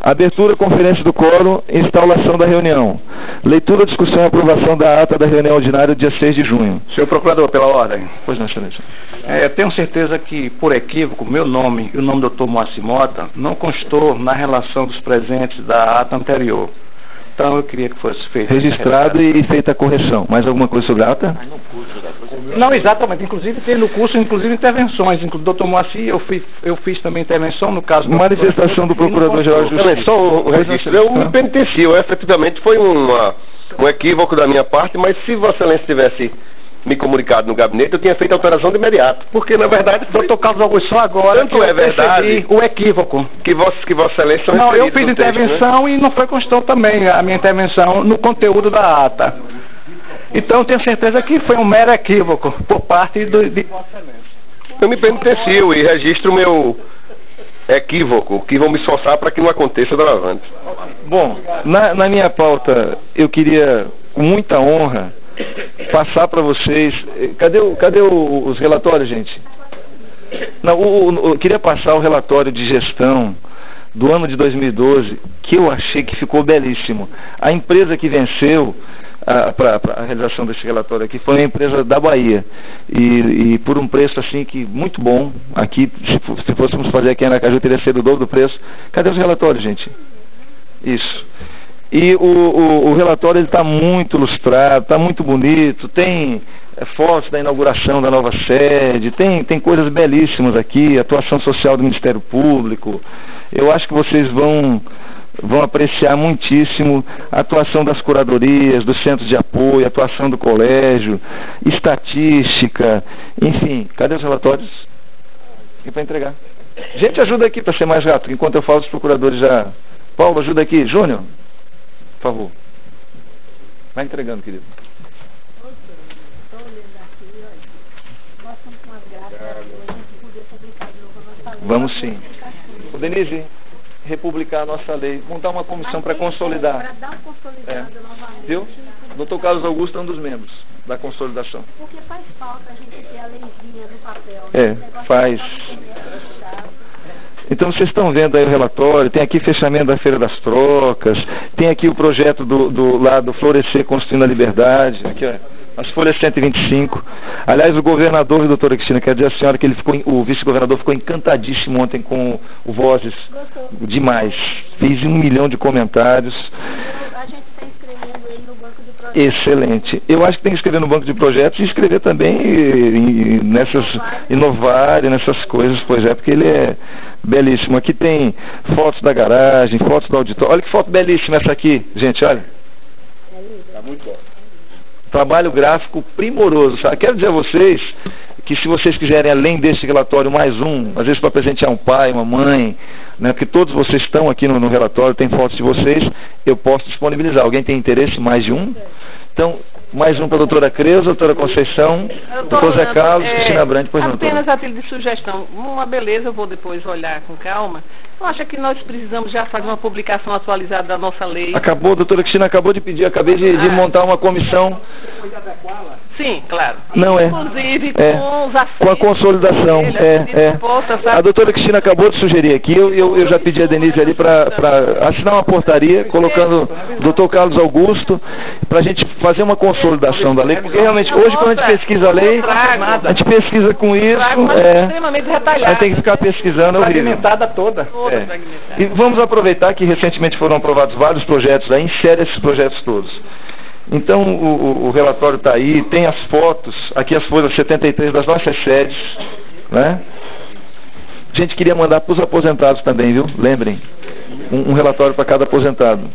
Abertura, conferência do quórum, instauração da reunião. Leitura, discussão e aprovação da ata da reunião ordinária do dia 6 de junho. Senhor Procurador, pela ordem. Pois não, excelência. Tenho certeza que, por equívoco, meu nome e o nome do Dr. Moacir Mota não constou na relação dos presentes da ata anterior. Então, eu queria que fosse feito... Registrado e feita a correção. Mais alguma coisa sobre a ata? Não, exatamente. Inclusive, tem no curso, inclusive, intervenções. Inclusive, Dr. Moacir, eu fiz também intervenção no caso... Manifestação do Procurador-Geral de Justiça. Só o registro. Eu me penitencio. Efetivamente, foi um equívoco da minha parte, mas se Vossa Excelência tivesse me comunicado no gabinete, eu tinha feito a alteração de imediato. Porque, na verdade, Dr. Carlos Augusto, só agora tanto é verdade o equívoco. Que Vossa Excelência... Não, eu fiz intervenção, né? E não foi constou também a minha intervenção no conteúdo da ata. Então, eu tenho certeza que foi um mero equívoco por parte de Vossa Excelência. Eu me penitencio e registro o meu equívoco, que vão me esforçar para que não aconteça doravante. Bom, na minha pauta, eu queria, com muita honra, passar para vocês... Cadê os relatórios, gente? Não, eu queria passar o relatório de gestão do ano de 2012, que eu achei que ficou belíssimo. A empresa que venceu para a realização desse relatório aqui foi a empresa da Bahia. E por um preço assim que muito bom. Aqui, se fôssemos fazer aqui em Aracaju, teria sido o dobro do preço. Cadê os relatórios, gente? Isso. E o relatório está muito ilustrado, está muito bonito, tem fotos da inauguração da nova sede, tem coisas belíssimas aqui, atuação social do Ministério Público. Eu acho que vocês vão apreciar muitíssimo a atuação das curadorias, dos centros de apoio, a atuação do colégio, estatística, enfim. Cadê os relatórios? E para entregar. Gente, ajuda aqui para ser mais rápido, enquanto eu falo, os procuradores já... Paulo, ajuda aqui. Júnior, por favor. Vai entregando, querido. Vamos sim. Ô, Denise, republicar a nossa lei, montar uma comissão para consolidar. Para dar um consolidado novamente. Viu? Dr. Carlos Augusto é um dos membros da consolidação. Porque faz falta a gente ter a leizinha no papel. Faz. Então vocês estão vendo aí o relatório, tem aqui fechamento da Feira das Trocas, tem aqui o projeto do lado Florescer Construindo a Liberdade, aqui ó, as folhas 125. Aliás, o governador, a doutora Cristina, quer dizer a senhora que o vice-governador ficou encantadíssimo ontem com o Vozes. Demais. Fez 1 milhão de comentários. A gente está inscrevendo ele no banco de projetos. Excelente. Eu acho que tem que escrever no banco de projetos e escrever também inovar e nessas coisas, pois é, porque ele é belíssimo. Aqui tem fotos da garagem, fotos do auditório. Olha que foto belíssima essa aqui, gente, olha. Está muito bom. Trabalho gráfico primoroso, sabe? Quero dizer a vocês que se vocês quiserem, além desse relatório, mais um, às vezes para presentear um pai, uma mãe, né, porque todos vocês estão aqui no relatório, tem fotos de vocês, eu posso disponibilizar. Alguém tem interesse? Mais de um? Então, mais um para a doutora Creuza, doutora Conceição, doutor Zé Carlos, Cristina Brandt, pois não, doutora. Apenas a título de sugestão, uma beleza, eu vou depois olhar com calma. Eu acho que nós precisamos já fazer uma publicação atualizada da nossa lei. Acabou, a doutora Cristina acabou de pedir, acabei de montar uma comissão. Sim, claro. Não é. Inclusive com os acertos. Com a consolidação, A doutora Cristina acabou de sugerir aqui, eu já pedi a Denise ali para assinar uma portaria, colocando o doutor Carlos Augusto, para a gente fazer uma consolidação da lei, porque realmente hoje quando a gente pesquisa a lei, a gente pesquisa com isso, extremamente detalhada. A gente tem que ficar pesquisando, é horrível. Fragmentada toda. E vamos aproveitar que recentemente foram aprovados vários projetos, aí insere esses projetos todos. Então o relatório está aí, tem as fotos, aqui as folhas 73 das nossas sedes, né? A gente queria mandar para os aposentados também, viu? Lembrem, um relatório para cada aposentado.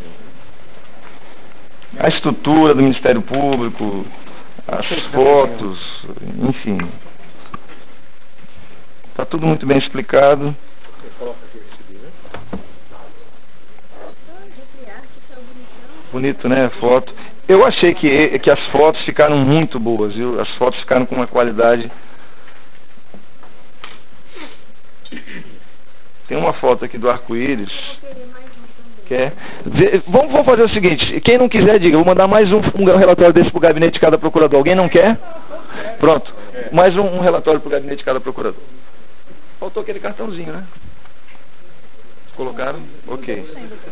A estrutura do Ministério Público, as fotos, enfim. Está tudo muito bem explicado. Bonito, né, a foto. Eu achei que as fotos ficaram muito boas, viu? As fotos ficaram com uma qualidade. Tem uma foto aqui do arco-íris. Vamos fazer o seguinte, quem não quiser, diga, vou mandar mais um relatório desse para o gabinete de cada procurador. Alguém não quer? Pronto, mais um relatório para o gabinete de cada procurador. Faltou aquele cartãozinho, né? Colocaram? Ok.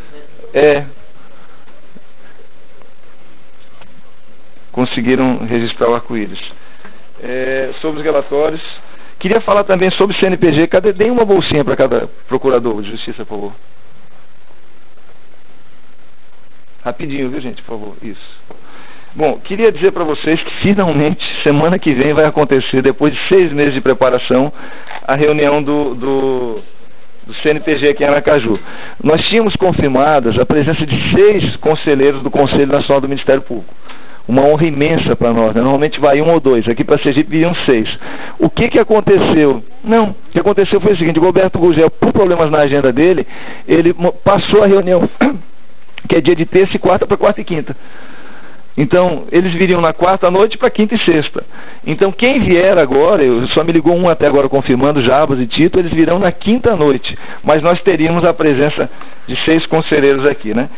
Conseguiram registrar o arco-íris. Sobre os relatórios, queria falar também sobre o CNPG. Dê uma bolsinha para cada procurador de justiça, por favor. Rapidinho, viu, gente, por favor. Isso. Bom, queria dizer para vocês que finalmente, semana que vem, vai acontecer, depois de 6 meses de preparação, a reunião do CNPG aqui em Aracaju. Nós tínhamos confirmadas a presença de 6 conselheiros do Conselho Nacional do Ministério Público. Uma honra imensa para nós, né? Normalmente vai 1 ou 2, aqui para Sergipe iam 6. O que aconteceu? Não, o que aconteceu foi o seguinte: o Roberto Gugel, por problemas na agenda dele, ele passou a reunião, que é dia de terça e quarta, para quarta e quinta. Então, eles viriam na quarta à noite para quinta e sexta. Então, quem vier agora, só me ligou um até agora confirmando, Jabas e Tito, eles virão na quinta à noite. Mas nós teríamos a presença de 6 conselheiros aqui, né?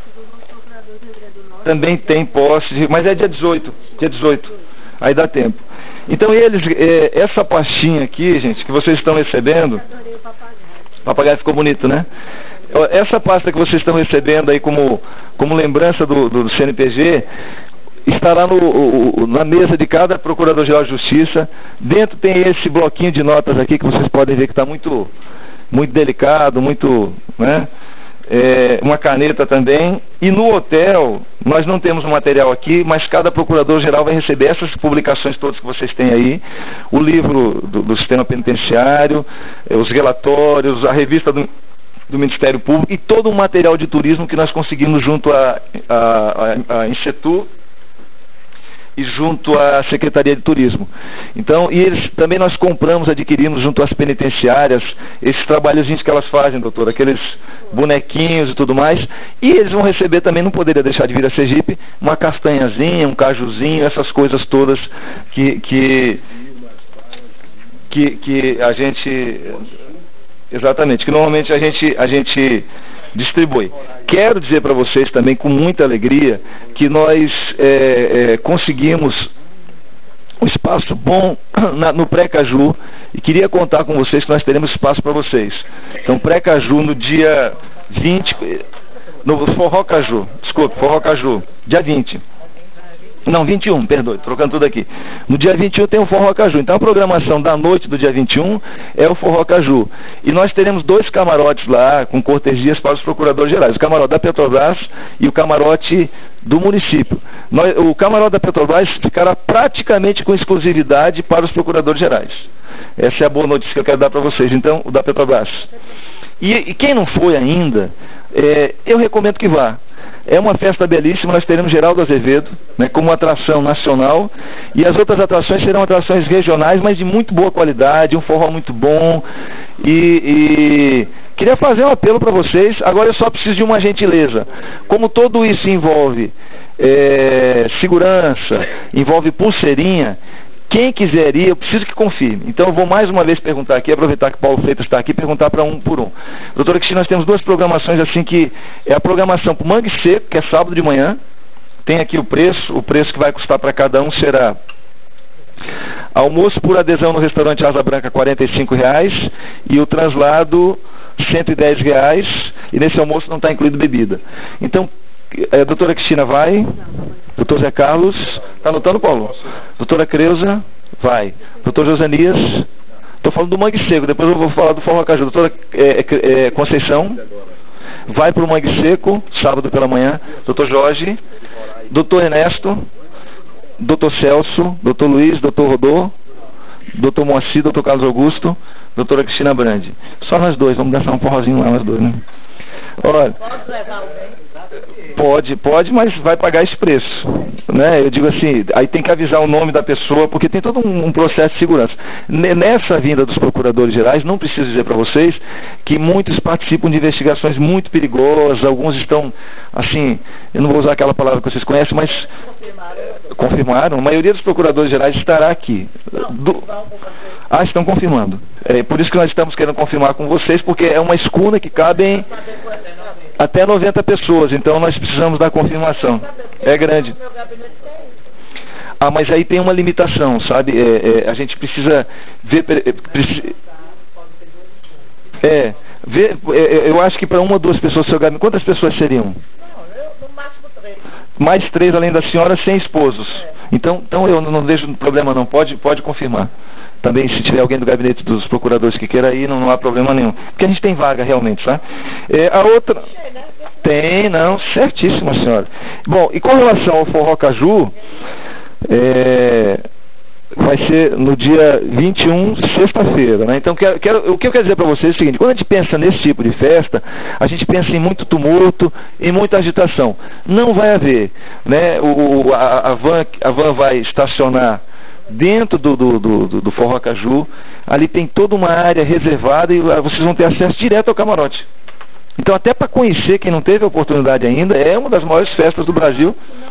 Também tem posse, mas é dia 18. Dia 18. Aí dá tempo. Então, essa pastinha aqui, gente, que vocês estão recebendo... O papagaio ficou bonito, né? Essa pasta que vocês estão recebendo aí como lembrança do CNPG estará na mesa de cada Procurador-Geral de Justiça. Dentro tem esse bloquinho de notas aqui que vocês podem ver que está muito, muito delicado, muito, né? Uma caneta também. E no hotel, nós não temos o material aqui, mas cada Procurador-Geral vai receber essas publicações todas que vocês têm aí, o livro do Sistema Penitenciário, os relatórios, a revista do Ministério Público e todo o material de turismo que nós conseguimos junto à Insetur e junto à Secretaria de Turismo. Então, também nós adquirimos junto às penitenciárias esses trabalhozinhos que elas fazem, doutor, aqueles bonequinhos e tudo mais, e eles vão receber também, não poderia deixar de vir a Sergipe, uma castanhazinha, um cajuzinho, essas coisas todas que a gente... Exatamente, que normalmente a gente distribui. Quero dizer para vocês também, com muita alegria, que nós conseguimos um espaço bom no Pré-Caju, e queria contar com vocês que nós teremos espaço para vocês. Então, Pré-Caju no dia 20, no Forró Caju, dia 20. Não, 21, perdoe, trocando tudo aqui. No dia 21 tem o Forró Caju. Então a programação da noite do dia 21 é o Forró Caju. E nós teremos 2 camarotes lá, com cortesias para os procuradores gerais. O camarote da Petrobras e o camarote do município. O camarote da Petrobras ficará praticamente com exclusividade para os procuradores gerais. Essa é a boa notícia que eu quero dar para vocês. Então, o da Petrobras. E quem não foi ainda, eu recomendo que vá. É uma festa belíssima, nós teremos Geraldo Azevedo, né, como atração nacional, e as outras atrações serão atrações regionais, mas de muito boa qualidade, um forró muito bom, e queria fazer um apelo para vocês. Agora eu só preciso de uma gentileza. Como tudo isso envolve segurança, envolve pulseirinha, quem quiser ir, eu preciso que confirme. Então eu vou mais uma vez perguntar aqui, aproveitar que Paulo Freitas está aqui, perguntar para um por um. Doutora Cristina, nós temos 2 programações assim, que é a programação para o Mangue Seco, que é sábado de manhã. Tem aqui o preço que vai custar para cada um será almoço por adesão no restaurante Asa Branca, R$ 45,00, e o translado R$ 110,00, e nesse almoço não está incluído bebida. Então, a doutora Cristina vai, doutor Zé Carlos, está anotando, Paulo? Doutora Creuza, vai. Doutor Josanias, estou falando do Mangue Seco, depois eu vou falar do Forró Caju. Doutora Conceição, vai para o Mangue Seco, sábado pela manhã. Doutor Jorge, doutor Ernesto, doutor Celso, doutor Luiz, doutor Rodô, doutor Moacir, doutor Carlos Augusto, doutora Cristina Brandi. Só nós 2, vamos dançar um forrozinho lá, nós 2, né? Olha, pode, mas vai pagar esse preço, né? Eu digo assim, aí tem que avisar o nome da pessoa, porque tem todo um processo de segurança. Nessa vinda dos procuradores gerais, não preciso dizer para vocês que muitos participam de investigações muito perigosas, alguns estão, assim, eu não vou usar aquela palavra que vocês conhecem, mas confirmaram. A maioria dos procuradores gerais estará aqui. Estão confirmando. É por isso que nós estamos querendo confirmar com vocês, porque é uma escuna que cabem até 90 pessoas, então nós precisamos da confirmação. É grande. Mas aí tem uma limitação, sabe? A gente precisa ver... Eu acho que para uma ou duas pessoas, seu gabinete, quantas pessoas seriam? No máximo 3. Mais 3 além da senhora, sem esposos. Então eu não vejo problema não, pode confirmar. Também se tiver alguém do gabinete dos procuradores que queira ir, não há problema nenhum. Porque a gente tem vaga realmente, tá? A outra... Tem, não, certíssimo, senhora. Bom, e com relação ao Forró Caju, vai ser no dia 21, sexta-feira, né? Então, o que eu quero dizer para vocês é o seguinte: quando a gente pensa nesse tipo de festa, a gente pensa em muito tumulto, em muita agitação. Não vai haver, né? A van vai estacionar dentro do Forró Caju. Ali tem toda uma área reservada e vocês vão ter acesso direto ao camarote. Então, até para conhecer quem não teve a oportunidade ainda, é uma das maiores festas do Brasil.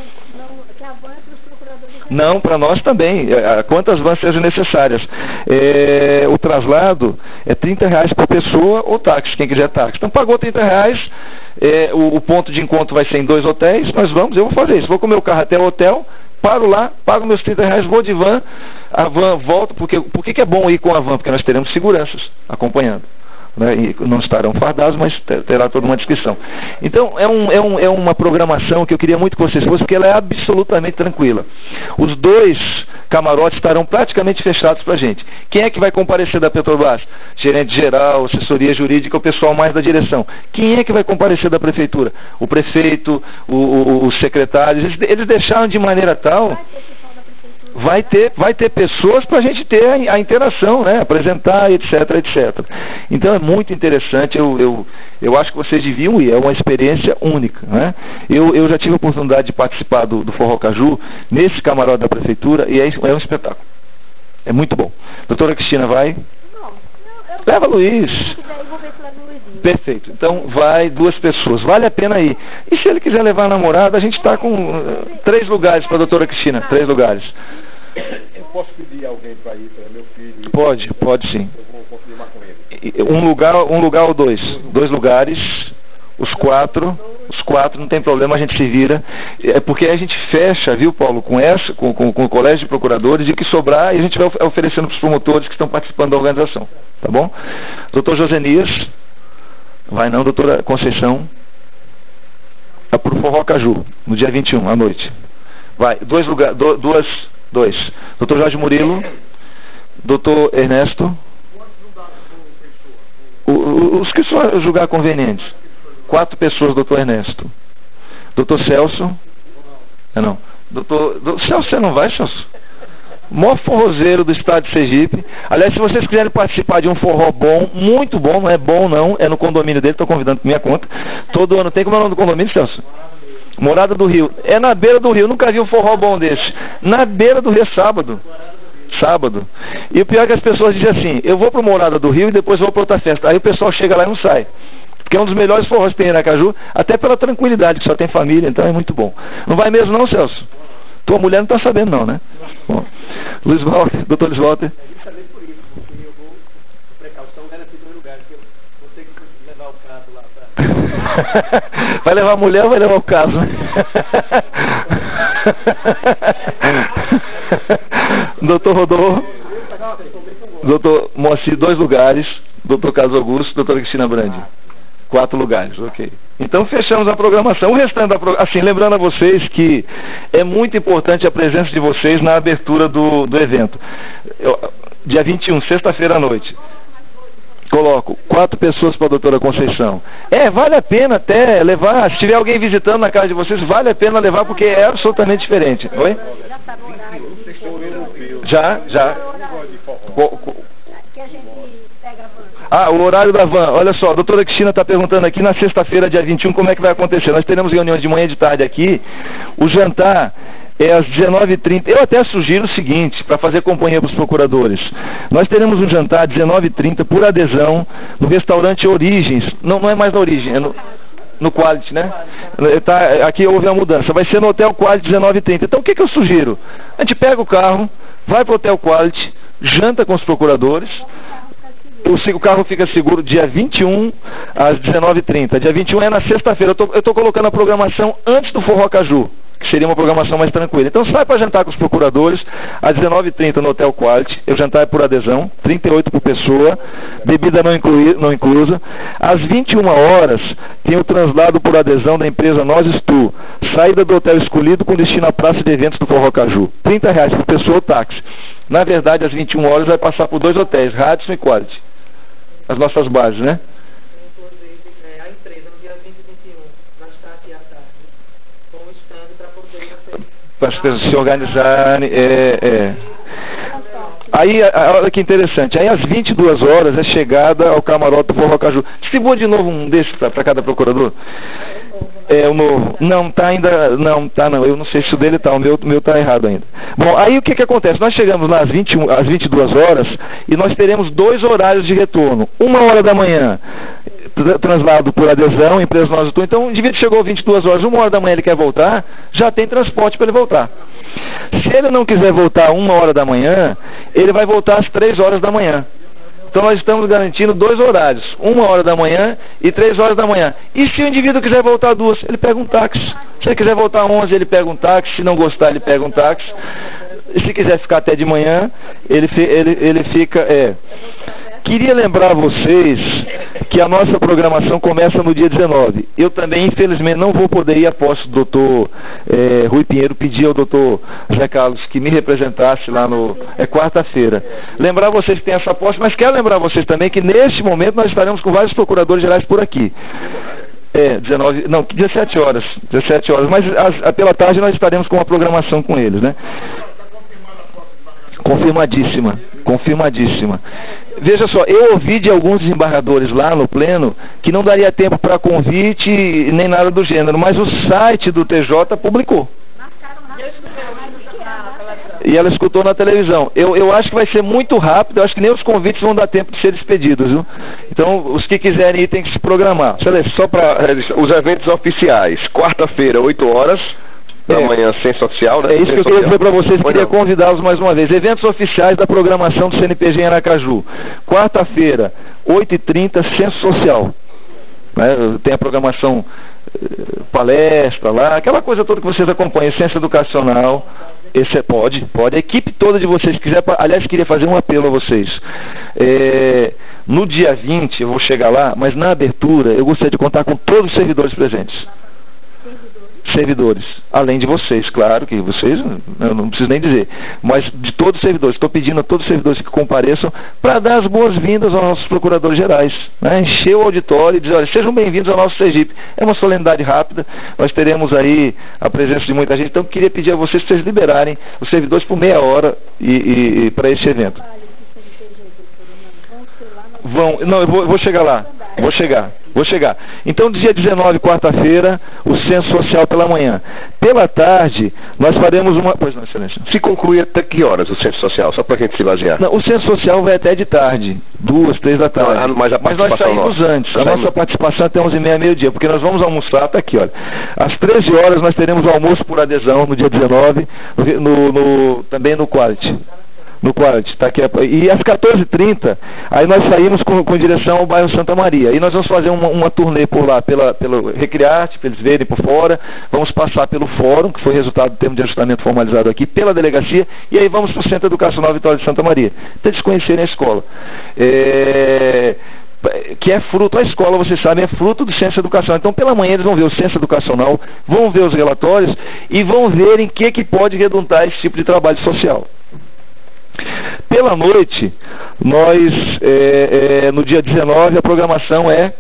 Não, para nós também, quantas vans sejam necessárias. O traslado é R$30 por pessoa ou táxi, quem quiser táxi. Então pagou R$30, o ponto de encontro vai ser em 2 hotéis, eu vou fazer isso, vou com o meu carro até o hotel, paro lá, pago meus R$30, vou de van, a van volta, por que é bom ir com a van? Porque nós teremos seguranças acompanhando. Né, e não estarão fardados, mas terá toda uma descrição. Então é uma programação que eu queria muito que vocês fossem, porque ela é absolutamente tranquila. Os 2 camarotes estarão praticamente fechados para a gente. Quem é que vai comparecer da Petrobras? Gerente geral, assessoria jurídica, o pessoal mais da direção. Quem é que vai comparecer da prefeitura? O prefeito, os secretários. Eles deixaram de maneira tal... Vai ter pessoas para a gente ter a interação, né? Apresentar, etc. Então é muito interessante, eu acho que vocês deviam ir, é uma experiência única, né? Eu já tive a oportunidade de participar do Forró Caju nesse camarote da prefeitura e é um espetáculo. É muito bom. Doutora Cristina, vai? Leva Luiz. Perfeito. Então vai 2 pessoas. Vale a pena ir. E se ele quiser levar a namorada, a gente está com 3 lugares para a doutora Cristina. 3 lugares. Eu posso pedir alguém para ir, para meu filho? Pode sim. Eu vou confirmar com ele. Um lugar ou 2? 2 lugares. Os 4, não tem problema, a gente se vira. É porque a gente fecha, viu, Paulo, com o Colégio de Procuradores, e o que sobrar, e a gente vai oferecendo para os promotores que estão participando da organização. Tá bom? Doutor Josenias, vai não, doutora Conceição, para o Forró Caju, no dia 21, à noite. Vai, 2 lugares, 2. Doutor Jorge Murilo, doutor Ernesto, os que só julgar convenientes. 4 pessoas, doutor Ernesto. Doutor Celso. Não. Doutor Celso, você não vai, Celso? Maior forrozeiro do estado de Sergipe. Aliás, se vocês quiserem participar de um forró bom, muito bom, não é bom não, é no condomínio dele, estou convidando por minha conta. Todo ano tem, como é o nome do condomínio, Celso? Morada do Rio. É na beira do rio, nunca vi um forró bom desse. Na beira do rio é sábado. E o pior é que as pessoas dizem assim: eu vou para Morada do Rio e depois vou para outra festa. Aí o pessoal chega lá e não sai. Porque é um dos melhores forrós que tem em Aracaju, até pela tranquilidade, que só tem família, então é muito bom. Não vai mesmo não, Celso? Tua mulher não está sabendo não, né? Bom, Luiz Walter, doutor Luiz Walter. Eu falei por isso, porque eu vou, precaução, garantir 2 lugares, que eu vou ter que levar o caso lá pra... Vai levar a mulher ou vai levar o caso, né? Doutor Rodolfo, doutor Moacir, 2 lugares, doutor Carlos Augusto, doutora Cristina Brandi. 4 lugares, ok. Então fechamos a programação. O restante da programação, assim, lembrando a vocês que é muito importante a presença de vocês na abertura do evento. Dia 21, sexta-feira à noite. Coloco 4 pessoas para a doutora Conceição. Vale a pena até levar, se tiver alguém visitando na casa de vocês, vale a pena levar, porque é absolutamente diferente. Oi? Já. O horário da van, olha só, a doutora Cristina está perguntando aqui, na sexta-feira, dia 21, como é que vai acontecer. Nós teremos reuniões de manhã e de tarde aqui. O jantar é às 19h30. Eu até sugiro o seguinte, para fazer companhia para os procuradores: nós teremos um jantar às 19h30 por adesão no restaurante Origens. Não é mais na Origem, é no Quality, né? Aqui houve a mudança, vai ser no Hotel Quality 19h30. Então o que eu sugiro? A gente pega o carro, vai para o Hotel Quality, janta com os procuradores. O carro fica seguro dia 21 às 19h30. Dia 21 é na sexta-feira. Eu tô colocando a programação antes do Forró Caju, que seria uma programação mais tranquila. Então sai para jantar com os procuradores, às 19h30 no Hotel Quality. O jantar é por adesão, 38 por pessoa, bebida não inclusa. Às 21 horas tem o translado por adesão da empresa Nós Tu, saída do hotel escolhido com destino à praça de eventos do Forró Caju, R$30 por pessoa ou táxi. Na verdade, às 21 horas vai passar por 2 hotéis, Radisson e Quality, as nossas bases, né? Inclusive, a empresa no dia 20 e 21 vai estar aqui à tarde com um stand para poder para as pessoas se organizarem. Aí, olha que interessante, aí às 22 horas é chegada ao camarote do Forró Caju. Distribua de novo um desses para cada procurador. O novo. Não, tá ainda. Não, tá não. Eu não sei se o dele tá. O meu tá errado ainda. Bom, aí o que acontece? Nós chegamos lá às 22 horas e nós teremos 2 horários de retorno. 1h da manhã, translado por adesão, empresa Nós Tu. Então, o indivíduo chegou às 22 horas, 1h da manhã ele quer voltar, já tem transporte para ele voltar. Se ele não quiser voltar 1h da manhã, ele vai voltar às 3 horas da manhã. Então nós estamos garantindo 2 horários, 1h da manhã e 3 horas da manhã. E se o indivíduo quiser voltar 2, ele pega um táxi. Se ele quiser voltar 11, ele pega um táxi. Se não gostar, ele pega um táxi. E se quiser ficar até de manhã, ele fica... Queria lembrar vocês que a nossa programação começa no dia 19. Eu também, infelizmente, não vou poder ir após o doutor Rui Pinheiro pedir ao doutor Zé Carlos que me representasse lá no... quarta-feira. Lembrar vocês que tem essa posse, mas quero lembrar vocês também que neste momento nós estaremos com vários procuradores gerais por aqui. 17 horas, mas pela tarde nós estaremos com uma programação com eles, né? Confirmadíssima. Veja só, eu ouvi de alguns desembargadores lá no pleno que não daria tempo para convite nem nada do gênero, mas o site do TJ publicou. E ela escutou na televisão. Eu acho que vai ser muito rápido, eu acho que nem os convites vão dar tempo de ser expedidos, viu? Então, os que quiserem ir tem que se programar. Só para os eventos oficiais, quarta-feira, 8 horas... da manhã, Censo Oficial, né? É isso que eu queria dizer para vocês, queria convidá-los mais uma vez. Eventos oficiais da programação do CNPG em Aracaju. Quarta-feira, 8h30, Censo Social. Né? Tem a programação, palestra lá, aquela coisa toda que vocês acompanham, ciência educacional. Esse pode. A equipe toda de vocês, quiser, aliás, queria fazer um apelo a vocês. No dia 20, eu vou chegar lá, mas na abertura eu gostaria de contar com todos os servidores presentes. Servidores, além de vocês, claro que vocês, eu não preciso nem dizer, mas de todos os servidores. Estou pedindo a todos os servidores que compareçam para dar as boas-vindas aos nossos procuradores gerais, né? Encher o auditório e dizer, olha, sejam bem-vindos ao nosso Sergipe. É uma solenidade rápida, nós teremos aí a presença de muita gente, então eu queria pedir a vocês que vocês liberarem os servidores por meia hora e para esse evento. Eu vou chegar lá. Vou chegar. Então, dia 19, quarta-feira, o Censo Social pela manhã. Pela tarde, nós faremos uma... Pois não, excelência. Se conclui até que horas o Censo Social? Só para a gente se basear. Não, o Censo Social vai até de tarde, 2, 3 da tarde. Mas nós saímos antes. A nossa participação é até 11h30, meio-dia, porque nós vamos almoçar, tá aqui, olha. Às 13 horas nós teremos o almoço por adesão no dia 19, também no Quality. No Quality, tá aqui. E às 14h30, aí nós saímos com direção ao bairro Santa Maria. E nós vamos fazer uma turnê por lá, pelo Recriarte, para eles verem por fora. Vamos passar pelo fórum, que foi resultado do termo de ajustamento formalizado aqui, pela delegacia. E aí vamos para o Centro Educacional Vitória de Santa Maria, para eles conhecerem a escola. Que é fruto, a escola, vocês sabem, é fruto do Ciência Educacional. Então, pela manhã, eles vão ver o Ciência Educacional, vão ver os relatórios e vão ver em que pode redundar esse tipo de trabalho social. Pela noite, nós, no dia 19, a programação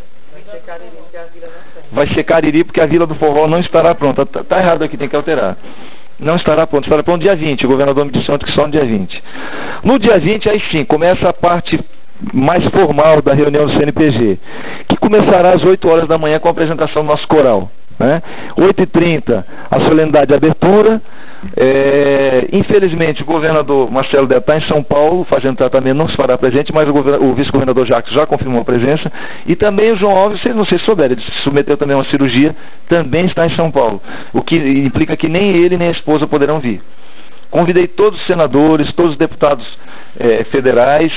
vai ser Cariri, porque a Vila do Forró não estará pronta. Tá errado aqui, tem que alterar. Não estará pronto, estará pronto dia 20, o governador me disse ontem que só no dia 20. No dia 20, aí sim, começa a parte mais formal da reunião do CNPG, que começará às 8 horas da manhã com a apresentação do nosso coral, né? 8h30, a solenidade de abertura. Infelizmente o governador Marcelo Della está em São Paulo fazendo tratamento, não se fará presente, mas o vice-governador Jacques já confirmou a presença, e também o João Alves, não sei se souberam, ele se submeteu também a uma cirurgia, também está em São Paulo, o que implica que nem ele nem a esposa poderão vir. Convidei todos os senadores, todos os deputados federais,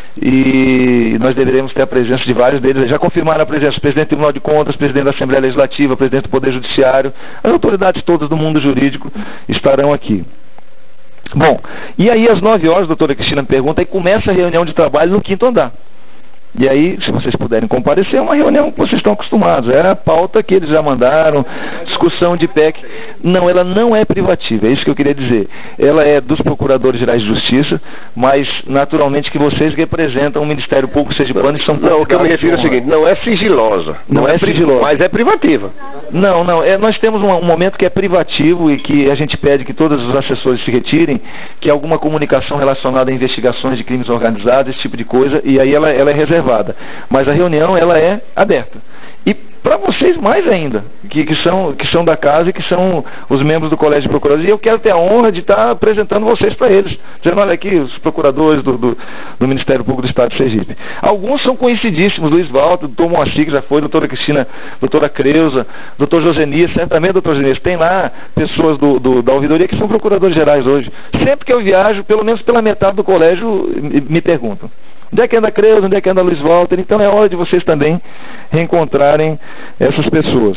e nós deveremos ter a presença de vários deles. Já confirmaram a presença do presidente do Tribunal de Contas, presidente da Assembleia Legislativa, presidente do Poder Judiciário, as autoridades todas do mundo jurídico estarão aqui. Bom, e aí às 9 horas, a doutora Cristina me pergunta, aí começa a reunião de trabalho no 5º andar. E aí, se vocês puderem comparecer, é uma reunião que vocês estão acostumados. É a pauta que eles já mandaram, discussão de PEC. Não, ela não é privativa, é isso que eu queria dizer. Ela é dos Procuradores Gerais de Justiça, mas naturalmente que vocês representam o Ministério Público sergipano e são... Não, o que eu me refiro é o seguinte, não é sigilosa. Não é sigilosa. Mas é privativa. Não, nós temos um momento que é privativo e que a gente pede que todos os assessores se retirem, que é alguma comunicação relacionada a investigações de crimes organizados, esse tipo de coisa, e aí ela é reservada. Mas a reunião, ela é aberta. E para vocês mais ainda, que são da casa e que são os membros do Colégio de Procuradores, e eu quero ter a honra de estar apresentando vocês para eles, dizendo, olha aqui, os procuradores do Ministério Público do Estado de Sergipe. Alguns são conhecidíssimos, Luiz Walter, doutor Moacir, que já foi, doutora Cristina, doutora Creuza, doutor Josenias, certamente doutor Josenias, tem lá pessoas da ouvidoria que são procuradores gerais hoje. Sempre que eu viajo, pelo menos pela metade do colégio, me perguntam. Onde é que anda a Creuza, onde é que anda Luiz Walter? Então é hora de vocês também reencontrarem essas pessoas.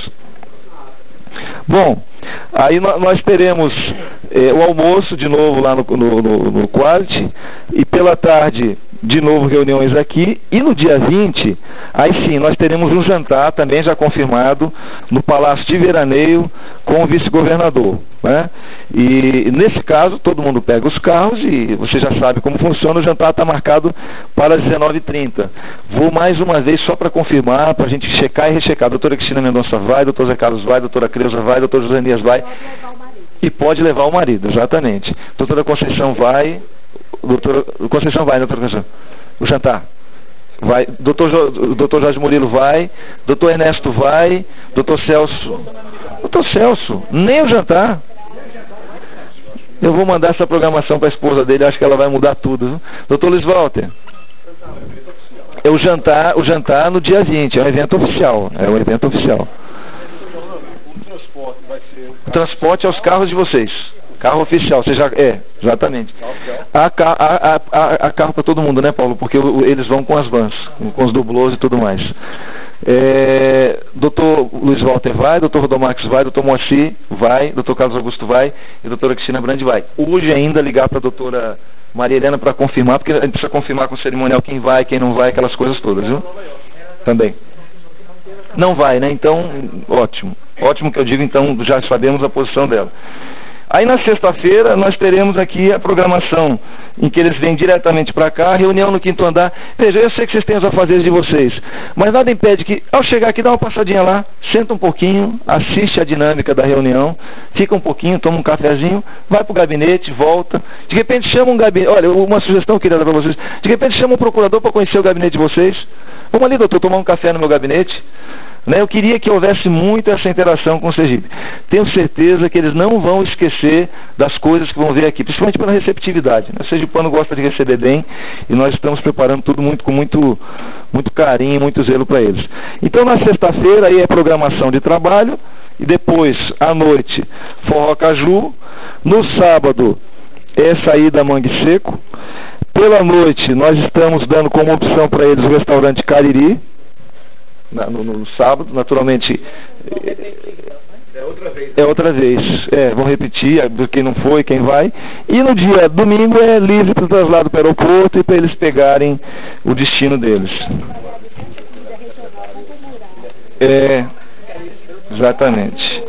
Bom, aí nós teremos o almoço de novo lá no Quality, e pela tarde de novo reuniões aqui, e no dia 20, aí sim, nós teremos um jantar também já confirmado no Palácio de Veraneio com o vice-governador, né? E nesse caso, todo mundo pega os carros e você já sabe como funciona, o jantar está marcado para as 19h30. Vou mais uma vez só para confirmar, para a gente checar e rechecar. A doutora Cristina Mendonça vai, doutor Zé Carlos vai, doutora Creuza vai, doutor Josenias vai, e pode levar o marido, exatamente. Doutora Conceição vai, Conceição vai, doutora Conceição, o jantar. Vai, doutor Jorge Murilo vai, doutor Ernesto vai, doutor Celso, nem o jantar. Eu vou mandar essa programação para a esposa dele, acho que ela vai mudar tudo, viu? Doutor Luiz Walter, é o jantar no dia 20, é um evento oficial, O transporte é os carros de vocês. Carro oficial, exatamente. Há carro para todo mundo, né, Paulo? Porque eles vão com as vans, com os dublôs e tudo mais. Doutor Luiz Walter vai, doutor Rodomax vai, doutor Moacir vai, doutor Carlos Augusto vai e doutora Cristina Brandi vai. Hoje ainda ligar para a doutora Maria Helena para confirmar, porque a gente precisa confirmar com o cerimonial quem vai, quem não vai, aquelas coisas todas, viu? Também. Não vai, né? Então, ótimo. Ótimo que eu digo, então, já sabemos a posição dela. Aí na sexta-feira nós teremos aqui a programação em que eles vêm diretamente para cá, reunião no 5º andar. Veja, eu sei que vocês têm os afazeres de vocês, mas nada impede que ao chegar aqui dá uma passadinha lá, senta um pouquinho, assiste a dinâmica da reunião, fica um pouquinho, toma um cafezinho, vai para o gabinete, volta, de repente chama um gabinete, olha, uma sugestão que eu queria dar para vocês, de repente chama um procurador para conhecer o gabinete de vocês. Vamos ali, doutor, tomar um café no meu gabinete. Eu queria que houvesse muito essa interação com o Sergipe. Tenho certeza que eles não vão esquecer das coisas que vão ver aqui, principalmente pela receptividade. O sergipano gosta de receber bem e nós estamos preparando tudo com muito carinho, muito zelo para eles. Então na sexta-feira aí é programação de trabalho e depois à noite Forró Caju. No sábado é saída Mangue Seco. Pela noite nós estamos dando como opção para eles o restaurante Cariri. No sábado, naturalmente é outra vez, vão repetir quem não foi, quem vai, e no dia domingo é livre para o traslado para o aeroporto e para eles pegarem o destino deles. Exatamente.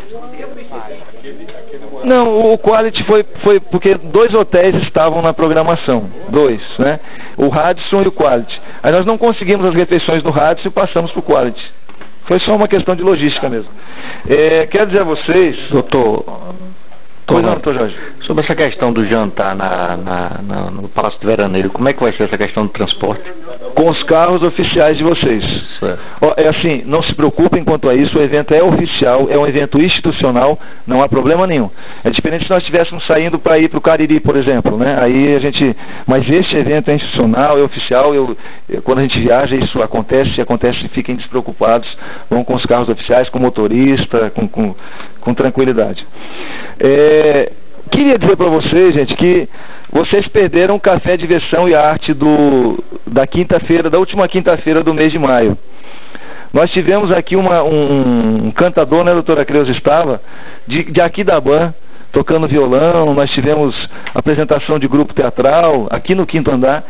Não, o Quality foi porque 2 hotéis estavam na programação, 2, né? O Radisson e o Quality. Aí nós não conseguimos as refeições do Radisson e passamos para o Quality. Foi só uma questão de logística mesmo. Quero dizer a vocês, doutor Jorge, sobre essa questão do jantar no Palácio de Veraneio, como é que vai ser essa questão do transporte? Com os carros oficiais de vocês. É assim, não se preocupem quanto a isso, o evento é oficial, é um evento institucional, não há problema nenhum. É diferente se nós estivéssemos saindo para ir para o Cariri, por exemplo, né? Aí a gente, mas este evento é institucional, é oficial, quando a gente viaja isso acontece, fiquem despreocupados, vão com os carros oficiais, com motorista, com tranquilidade. Queria dizer para vocês, gente, que vocês perderam o Café Diversão e Arte da quinta-feira, da última quinta-feira do mês de maio. Nós tivemos aqui um cantador, né, doutora Creuza estava, de Aquidauã, tocando violão. Nós tivemos apresentação de grupo teatral aqui no quinto andar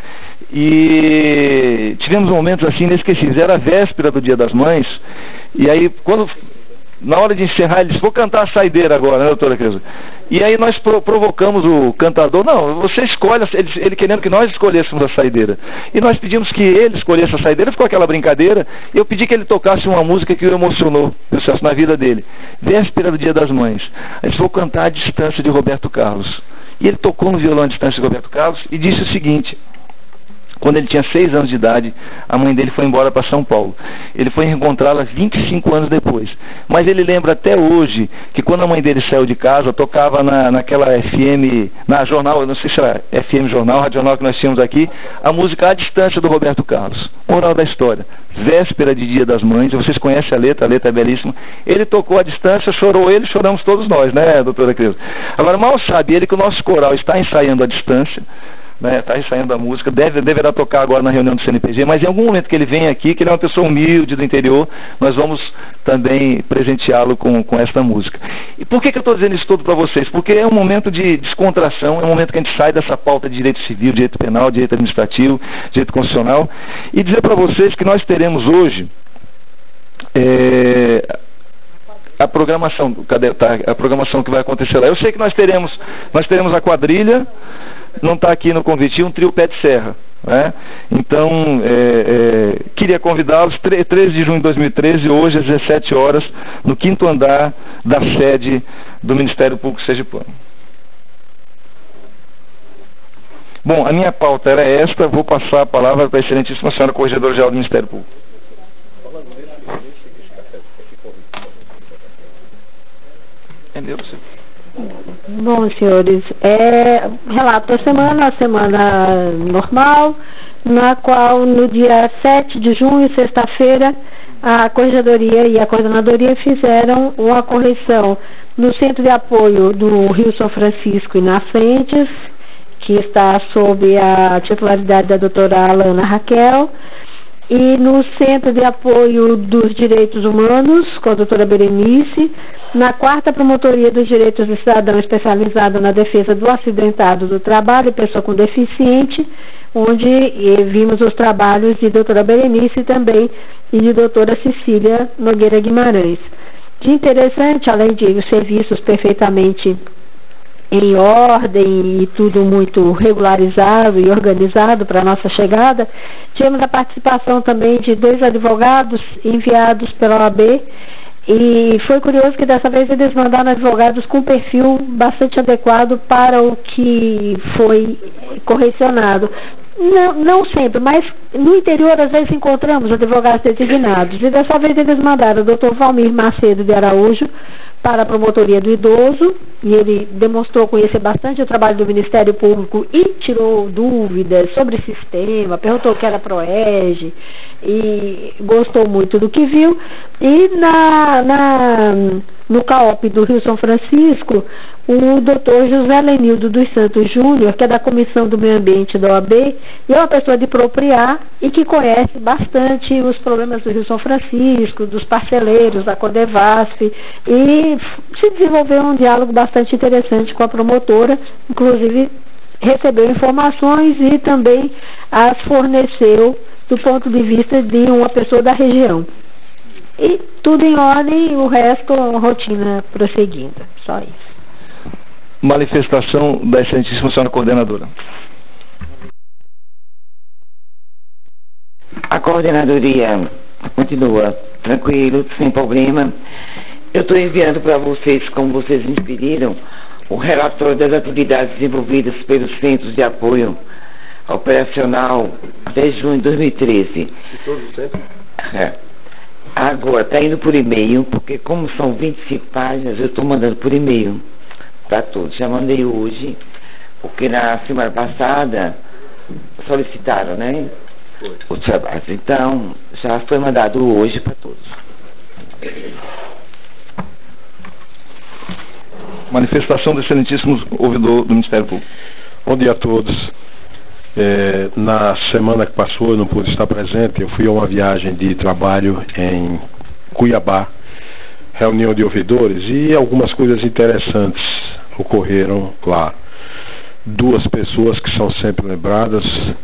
e tivemos momentos assim inesquecíveis. Era a véspera do Dia das Mães e aí na hora de encerrar ele disse: vou cantar a saideira agora, né, doutora Creuza? E aí nós provocamos o cantador: não, você escolhe, ele querendo que nós escolhêssemos a saideira. E nós pedimos que ele escolhesse a saideira, ficou aquela brincadeira, e eu pedi que ele tocasse uma música que o emocionou, processo na vida dele. Véspera do Dia das Mães. Aí disse: vou cantar A Distância de Roberto Carlos. E ele tocou no violão A Distância de Roberto Carlos e disse o seguinte: quando ele tinha 6 anos de idade, a mãe dele foi embora para São Paulo. Ele foi encontrá-la 25 anos depois. Mas ele lembra até hoje que quando a mãe dele saiu de casa, tocava naquela FM, na jornal, não sei se era FM Jornal, Rádio Jornal que nós tínhamos aqui, a música A Distância do Roberto Carlos. Moral da história: véspera de Dia das Mães, vocês conhecem a letra é belíssima. Ele tocou A Distância, chorou ele, choramos todos nós, né, doutora Creuza? Agora, mal sabe ele que o nosso coral está ensaiando A Distância, está ensaiando a música, deverá tocar agora na reunião do CNPG, mas em algum momento que ele vem aqui, que ele é uma pessoa humilde do interior, nós vamos também presenteá-lo com esta música. E por que eu estou dizendo isso tudo para vocês? Porque é um momento de descontração, é um momento que a gente sai dessa pauta de direito civil, direito penal, direito administrativo, direito constitucional, e dizer para vocês que nós teremos hoje a programação, a programação que vai acontecer lá. Eu sei que nós teremos a quadrilha. Não está aqui no convite, um trio pé de serra, né? Então, queria convidá-los, 13 de junho de 2013, hoje às 17 horas, no quinto andar da sede do Ministério Público Sergipano. Bom, a minha pauta era esta, vou passar a palavra para a excelentíssima senhora Corregedora-Geral do Ministério Público. É meu, senhor. Bom, senhores, relato da semana, a semana normal, na qual no dia 7 de junho, sexta-feira, a Corregedoria e a Coordenadoria fizeram uma correção no Centro de Apoio do Rio São Francisco e Nascentes, que está sob a titularidade da doutora Alana Raquel, e no Centro de Apoio dos Direitos Humanos, com a doutora Berenice, na 4ª Promotoria dos Direitos do Cidadão especializada na defesa do acidentado do trabalho e pessoa com deficiente, onde vimos os trabalhos de doutora Berenice também e de doutora Cecília Nogueira Guimarães. De interessante, além de os serviços perfeitamente em ordem e tudo muito regularizado e organizado para a nossa chegada, tivemos a participação também de 2 advogados enviados pela OAB, e foi curioso que dessa vez eles mandaram advogados com perfil bastante adequado para o que foi correcionado. Não sempre, mas no interior às vezes encontramos advogados designados, e dessa vez eles mandaram o doutor Valmir Macedo de Araújo para a Promotoria do Idoso, e ele demonstrou conhecer bastante o trabalho do Ministério Público e tirou dúvidas sobre o sistema, perguntou o que era PROEG e gostou muito do que viu. E no CAOP do Rio São Francisco, o doutor José Lenildo dos Santos Júnior, que é da Comissão do Meio Ambiente da OAB, e é uma pessoa de propriar e que conhece bastante os problemas do Rio São Francisco, dos parceleiros da Codevasf, e se desenvolveu um diálogo bastante interessante com a promotora, inclusive recebeu informações e também as forneceu do ponto de vista de uma pessoa da região. E tudo em ordem, o resto, rotina prosseguindo. Só isso. Manifestação da excelentíssima senhora coordenadora. A coordenadoria continua tranquilo, sem problema. Eu estou enviando para vocês, como vocês me pediram, o relatório das atividades desenvolvidas pelos Centros de Apoio Operacional até junho de 2013. De todos os centros? Agora, está indo por e-mail, porque como são 25 páginas, eu estou mandando por e-mail para todos. Já mandei hoje, porque na semana passada solicitaram, né? Os trabalhos. Então, já foi mandado hoje para todos. Manifestação do excelentíssimo ouvidor do Ministério Público. Bom dia a todos. Na semana que passou eu não pude estar presente, eu fui a uma viagem de trabalho em Cuiabá, reunião de ouvidores, e algumas coisas interessantes ocorreram lá. Duas pessoas que são sempre lembradas.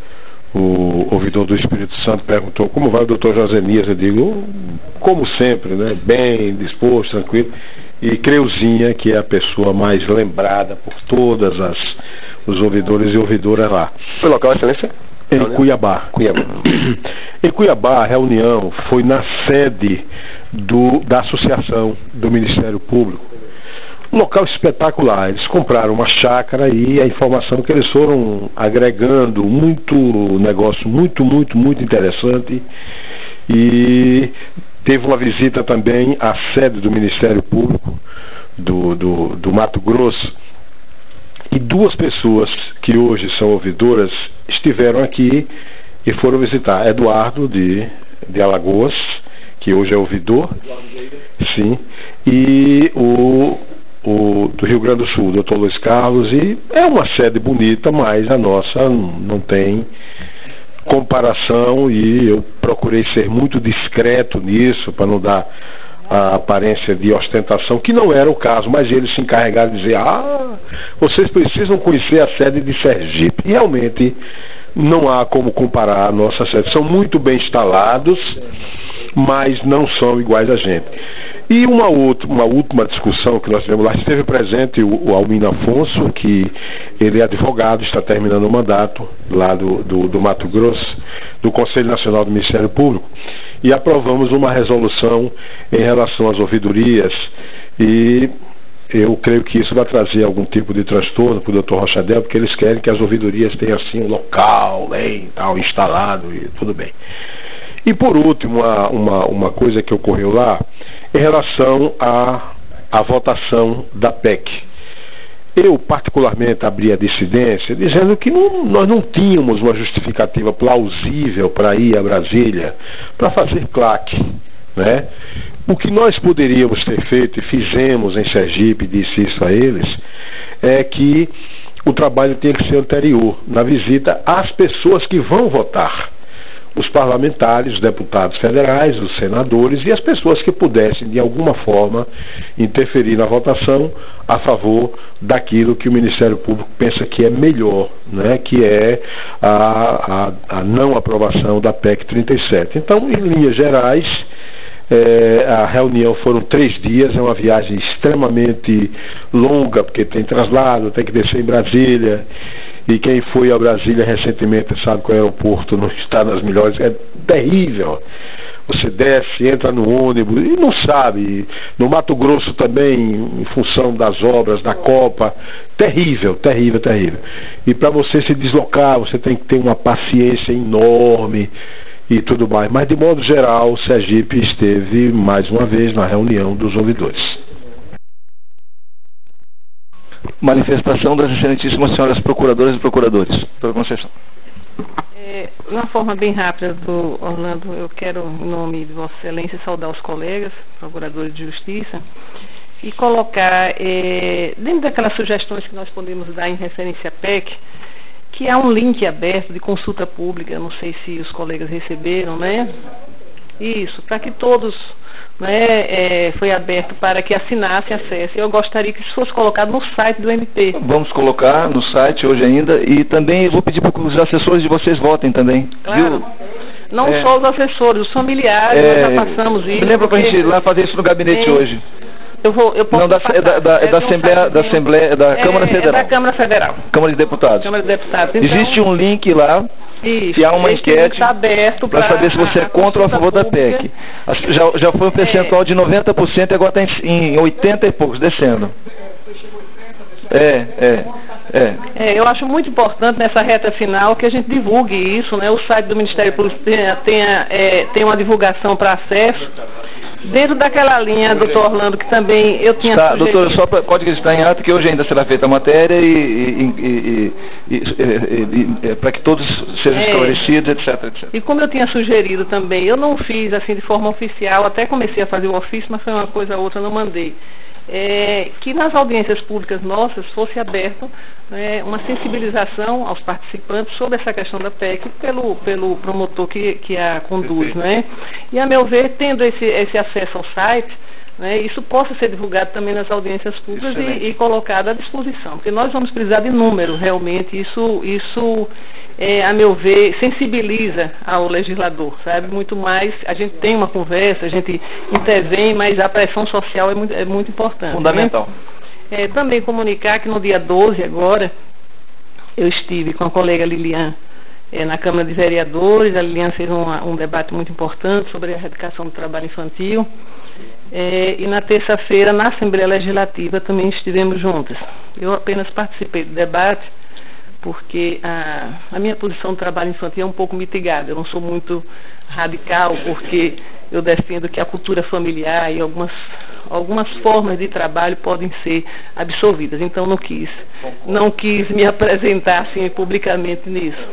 O ouvidor do Espírito Santo perguntou como vai o doutor Josemias. Eu digo, como sempre, né? Bem, disposto, tranquilo. E Creuzinha, que é a pessoa mais lembrada por todas os ouvidores e ouvidoras lá. Foi local, excelência? Em Cuiabá. Em Cuiabá, a reunião foi na sede da Associação do Ministério Público. Um local espetacular. Eles compraram uma chácara e a informação que eles foram agregando, negócio muito interessante. E teve uma visita também à sede do Ministério Público do Mato Grosso. E duas pessoas que hoje são ouvidoras estiveram aqui e foram visitar. Eduardo de Alagoas, que hoje é ouvidor, sim, e o do Rio Grande do Sul, Dr. Luiz Carlos, e é uma sede bonita, mas a nossa não tem comparação, e eu procurei ser muito discreto nisso, para não dar a aparência de ostentação, que não era o caso, mas eles se encarregaram de dizer, vocês precisam conhecer a sede de Sergipe, e realmente não há como comparar a nossa sede, são muito bem instalados, mas não são iguais a gente. E uma última discussão que nós tivemos lá, esteve presente o Almino Afonso, que ele é advogado, está terminando o mandato lá do Mato Grosso, do Conselho Nacional do Ministério Público, e aprovamos uma resolução em relação às ouvidorias, e eu creio que isso vai trazer algum tipo de transtorno para o Dr. Rochadel, porque eles querem que as ouvidorias tenham assim um local, né, tal, instalado, e tudo bem. E por último, uma coisa que ocorreu lá, em relação à votação da PEC. Eu, particularmente, abri a dissidência dizendo que nós não tínhamos uma justificativa plausível para ir a Brasília para fazer claque, né? O que nós poderíamos ter feito, e fizemos em Sergipe, disse isso a eles, é que o trabalho tinha que ser anterior, na visita às pessoas que vão votar. Os parlamentares, os deputados federais, os senadores e as pessoas que pudessem, de alguma forma, interferir na votação a favor daquilo que o Ministério Público pensa que é melhor, né, que é a não aprovação da PEC 37. Então, em linhas gerais, a reunião foram 3 dias, é uma viagem extremamente longa, porque tem traslado, tem que descer em Brasília. E quem foi a Brasília recentemente sabe que o aeroporto não está nas melhores, é terrível. Você desce, entra no ônibus e não sabe. No Mato Grosso também, em função das obras, da Copa, terrível. E para você se deslocar, você tem que ter uma paciência enorme e tudo mais. Mas de modo geral, o Sergipe esteve mais uma vez na reunião dos ouvidores. Manifestação das excelentíssimas senhoras procuradoras e procuradores. Doutora Conceição. De uma forma bem rápida, do Orlando, eu quero, em nome de Vossa Excelência, saudar os colegas, procuradores de justiça, e colocar, dentro daquelas sugestões que nós podemos dar em referência à PEC, que há um link aberto de consulta pública, não sei se os colegas receberam, né? Isso, para que todos... foi aberto para que assinassem, acessem. Eu gostaria que isso fosse colocado no site do MP. Vamos colocar no site hoje ainda, e também vou pedir para que os assessores de vocês votem também. Claro. Viu? Não só os assessores, os familiares, nós já passamos isso. Me lembra para a gente ir lá fazer isso no gabinete hoje. Eu posso não, da Câmara Federal. Da Câmara Federal. Câmara de Deputados. Câmara de Deputados. Então, existe um link lá. Isso, que há uma enquete para saber se você é contra ou a favor da PEC. Já foi um percentual de 90% e agora está em 80 e poucos, descendo. Eu acho muito importante nessa reta final que a gente divulgue isso, né? O site do Ministério Público tem uma divulgação para acesso. Dentro daquela linha, doutor Orlando, que também eu tinha sugerido... Doutor, só pode registrar em ato que hoje ainda será feita a matéria para que todos sejam esclarecidos, etc. E como eu tinha sugerido também, eu não fiz assim de forma oficial, até comecei a fazer o ofício, mas foi uma coisa ou outra, não mandei. que nas audiências públicas nossas fosse aberto uma sensibilização aos participantes sobre essa questão da PEC pelo promotor que a conduz, né? E, a meu ver, tendo esse acesso ao site, né, isso possa ser divulgado também nas audiências públicas e colocado à disposição, porque nós vamos precisar de número, realmente, isso a meu ver, sensibiliza ao legislador, sabe? Muito mais, a gente tem uma conversa, a gente intervém, mas a pressão social é muito importante. Fundamental. Né? Também comunicar que no dia 12 agora, eu estive com a colega Lilian na Câmara de Vereadores. A Lilian fez um debate muito importante sobre a erradicação do trabalho infantil. E na terça-feira, na Assembleia Legislativa, também estivemos juntas. Eu apenas participei do debate porque a minha posição de trabalho infantil é um pouco mitigada. Eu não sou muito radical, porque eu defendo que a cultura familiar e algumas formas de trabalho podem ser absolvidas. Então não quis me apresentar assim publicamente nisso.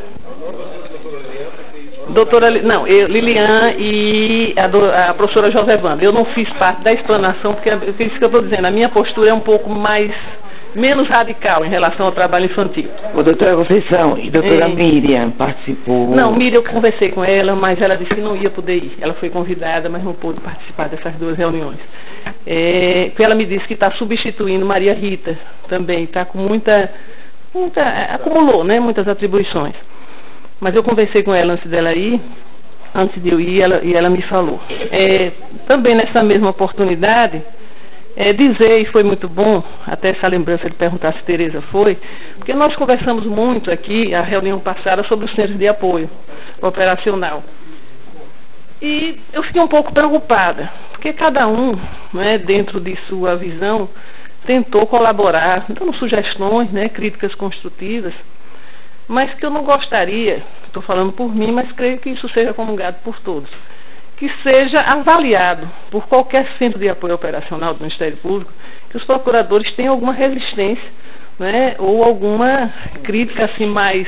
Lilian e a professora Josevanda. Eu não fiz parte da explanação, porque é isso que eu estou dizendo, a minha postura é um pouco menos radical em relação ao trabalho infantil. Doutora Conceição, e doutora Miriam participou? Não, Miriam, eu conversei com ela, mas ela disse que não ia poder ir. Ela foi convidada, mas não pôde participar dessas duas reuniões. Ela me disse que está substituindo Maria Rita também, está com acumulou, né, muitas atribuições. Mas eu conversei com ela antes de eu ir, e ela me falou. Também nessa mesma oportunidade, dizer, e foi muito bom, até essa lembrança de perguntar se Tereza foi, porque nós conversamos muito aqui, a reunião passada, sobre os centros de apoio operacional. E eu fiquei um pouco preocupada, porque cada um, né, dentro de sua visão, tentou colaborar, dando sugestões, né, críticas construtivas, mas que eu não gostaria, estou falando por mim, mas creio que isso seja comungado por todos, que seja avaliado por qualquer centro de apoio operacional do Ministério Público, que os procuradores tenham alguma resistência, né, ou alguma crítica assim mais,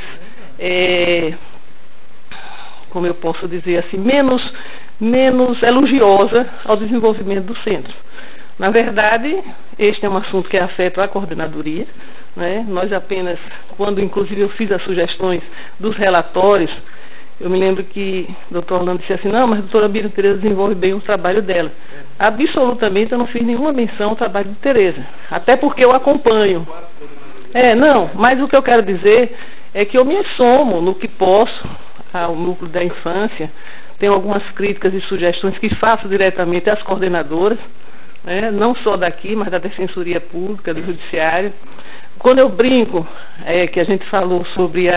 como eu posso dizer assim, menos elogiosa ao desenvolvimento do centro. Na verdade, este é um assunto que afeta a coordenadoria, né? Nós apenas, quando inclusive eu fiz as sugestões dos relatórios, eu me lembro que o doutor Orlando disse assim, não, mas a doutora Miriam Tereza desenvolve bem o trabalho dela. Absolutamente eu não fiz nenhuma menção ao trabalho de Tereza, até porque eu acompanho. Mas o que eu quero dizer é que eu me assomo no que posso ao núcleo da infância, tenho algumas críticas e sugestões que faço diretamente às coordenadoras, né, não só daqui, mas da Defensoria Pública, do Judiciário. Quando eu brinco, que a gente falou sobre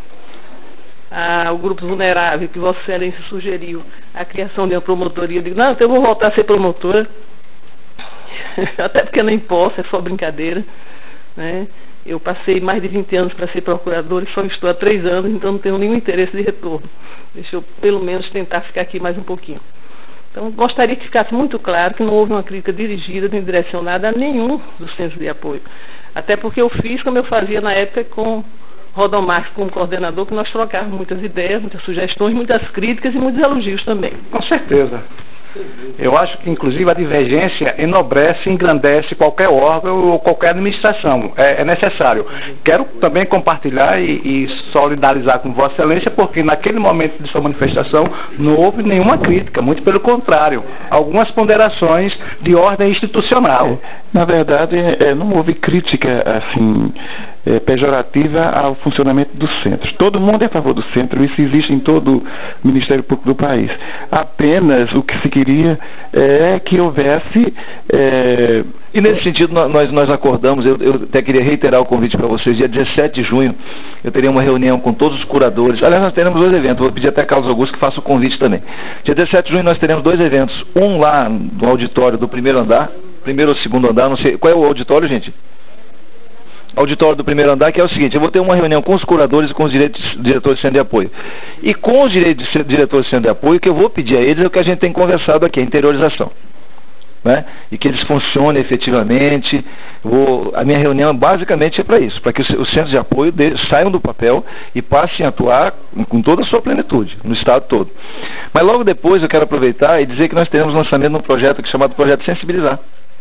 o grupo vulnerável, que Vossa Excelência sugeriu a criação de uma promotoria, eu digo, não, então eu vou voltar a ser promotora, até porque nem posso, é só brincadeira, né? Eu passei mais de 20 anos para ser procurador e só estou há 3 anos, então não tenho nenhum interesse de retorno. Deixa eu, pelo menos, tentar ficar aqui mais um pouquinho. Então, gostaria que ficasse muito claro que não houve uma crítica dirigida nem direcionada a nenhum dos centros de apoio. Até porque eu fiz como eu fazia na época com Rodomar como coordenador, que nós trocávamos muitas ideias, muitas sugestões, muitas críticas e muitos elogios também. Com certeza. Eu acho que, inclusive, a divergência enobrece e engrandece qualquer órgão ou qualquer administração. É necessário. Quero também compartilhar e solidarizar com Vossa Excelência, porque naquele momento de sua manifestação não houve nenhuma crítica, muito pelo contrário, algumas ponderações de ordem institucional. Na verdade, não houve crítica assim pejorativa ao funcionamento dos centros. Todo mundo é a favor do centro, isso existe em todo o Ministério Público do país. Apenas o que se queria é que houvesse... E nesse sentido nós acordamos, eu até queria reiterar o convite para vocês, dia 17 de junho eu terei uma reunião com todos os curadores. Aliás, nós teremos 2 eventos, vou pedir até a Carlos Augusto que faça o convite também. Dia 17 de junho nós teremos 2 eventos, um lá no auditório do primeiro andar, primeiro ou segundo andar, não sei, qual é o auditório, gente? Auditório do primeiro andar, que é o seguinte, eu vou ter uma reunião com os curadores e com os diretores de centro de apoio. E com os diretores de centro de apoio, o que eu vou pedir a eles é o que a gente tem conversado aqui, a interiorização. Né? E que eles funcionem efetivamente. A minha reunião basicamente é para isso, para que os centros de apoio saiam do papel e passem a atuar com toda a sua plenitude, no estado todo. Mas logo depois eu quero aproveitar e dizer que nós teremos lançamento de um projeto chamado Projeto Sensibilizar.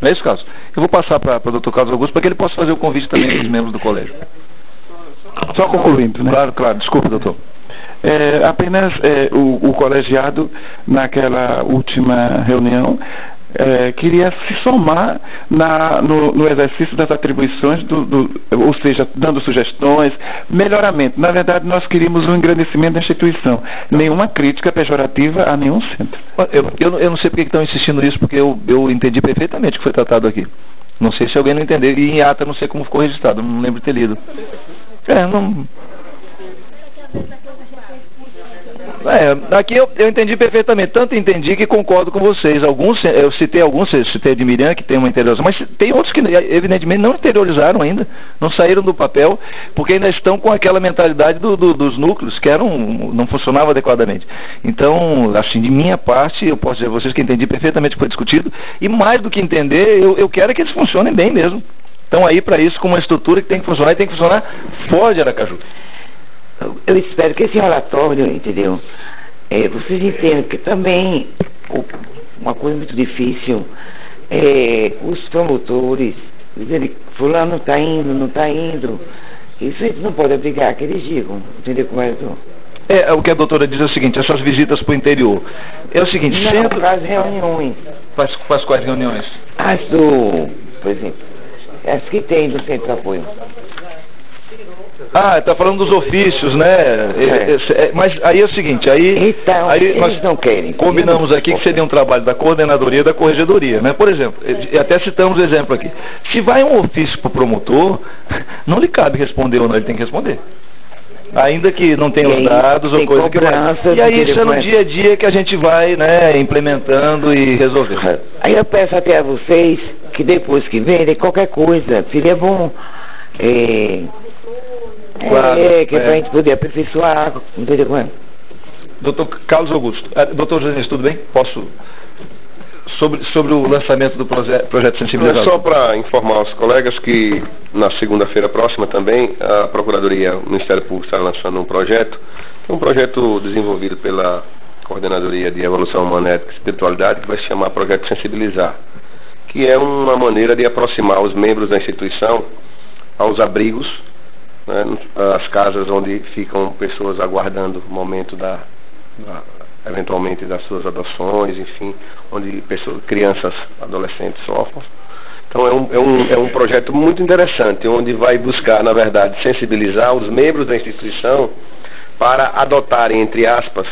Não é esse o caso? Eu vou passar para o Dr. Carlos Augusto para que ele possa fazer o convite também para os membros do colégio. Só concluindo, né? Claro, claro. Desculpa, doutor. Apenas o colegiado, naquela última reunião, queria se somar no exercício das atribuições, ou seja, dando sugestões, melhoramento. Na verdade, nós queríamos um engrandecimento da instituição. Nenhuma crítica pejorativa a nenhum centro. Eu não sei porque estão insistindo nisso, porque eu entendi perfeitamente o que foi tratado aqui. Não sei se alguém não entendeu. E em ata, não sei como ficou registrado. Não lembro de ter lido. Aqui eu entendi perfeitamente, tanto entendi que concordo com vocês. Eu citei alguns, eu citei de Miriam, que tem uma interiorização, mas tem outros que evidentemente não interiorizaram ainda, não saíram do papel, porque ainda estão com aquela mentalidade dos núcleos, que não funcionava adequadamente. Então, assim, de minha parte, eu posso dizer a vocês que entendi perfeitamente o que foi discutido, e mais do que entender, eu quero que eles funcionem bem mesmo. Estão aí para isso, com uma estrutura que tem que funcionar, e tem que funcionar fora de Aracaju. Eu espero que esse relatório, entendeu? Vocês entendam que também uma coisa muito difícil os promotores dizerem fulano está indo, não está indo. Isso a gente não pode obrigar que eles digam, entendeu como é? O que a doutora diz é o seguinte, essas visitas para o interior. É o seguinte, não, faz reuniões. Faz quais reuniões? Por exemplo, as que tem do Centro de Apoio. Está falando dos ofícios, né? Mas aí é o seguinte, então, nós não querem. Combinamos aqui que seria um trabalho da coordenadoria e da corregedoria, né? Por exemplo, até citamos o exemplo aqui. Se vai um ofício para o promotor, não lhe cabe responder ou não, ele tem que responder. Ainda que não tenha os dados ou coisa que vai. E aí isso é no dia a dia que a gente vai, né, implementando e resolvendo. Aí eu peço até a vocês que depois que verem qualquer coisa, seria bom que pra gente poder aperfeiçoar, entendeu? Doutor Carlos Augusto. Doutor José, tudo bem? Posso... Sobre o lançamento do projeto de sensibilização. Só para informar os colegas que na segunda-feira próxima também a Procuradoria, o Ministério Público está lançando um projeto desenvolvido pela Coordenadoria de Evolução Humana, Ética e Espiritualidade, que vai se chamar Projeto Sensibilizar, que é uma maneira de aproximar os membros da instituição aos abrigos, né, as casas onde ficam pessoas aguardando o momento eventualmente das suas adoções, enfim, onde crianças, adolescentes sofrem. Então é um projeto muito interessante, onde vai buscar, na verdade, sensibilizar os membros da instituição para adotarem, entre aspas,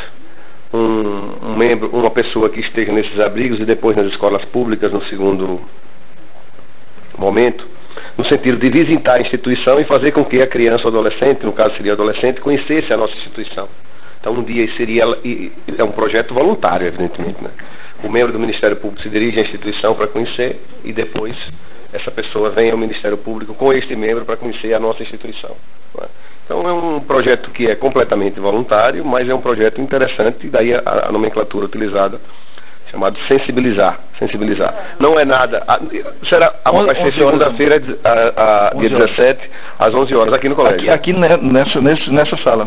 uma pessoa que esteja nesses abrigos e depois nas escolas públicas no segundo momento, no sentido de visitar a instituição e fazer com que a criança ou adolescente, no caso seria adolescente, conhecesse a nossa instituição. Então um dia é um projeto voluntário, evidentemente, né? O membro do Ministério Público se dirige à instituição para conhecer e depois essa pessoa vem ao Ministério Público com este membro para conhecer a nossa instituição, né? Então é um projeto que é completamente voluntário, mas é um projeto interessante, e daí a nomenclatura utilizada, chamado sensibilizar. Não é nada. Vai ser segunda-feira, dia 17, às 11 horas, aqui no colégio. Aqui nessa sala.